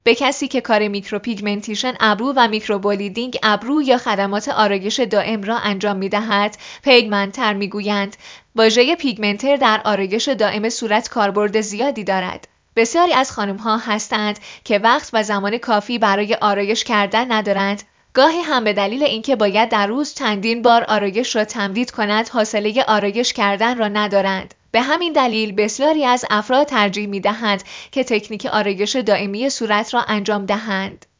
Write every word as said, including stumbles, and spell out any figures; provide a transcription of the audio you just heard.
به کسی که کار میکروپیگمنتیشن ابرو و میکروبلیدینگ ابرو یا خدمات آرایش دائم را انجام می‌دهد، پیگمنتر می‌گویند. واژه پیگمنتر در آرایش دائم صورت کاربرد زیادی دارد. بسیاری از خانم‌ها هستند که وقت و زمان کافی برای آرایش کردن ندارند. گاهی هم به دلیل اینکه باید در روز چندین بار آرایش را تمدید کند، حوصله آرایش کردن را ندارند. به همین دلیل بسیاری از افراد ترجیح می‌دهند که تکنیک آرایش دائمی صورت را انجام دهند.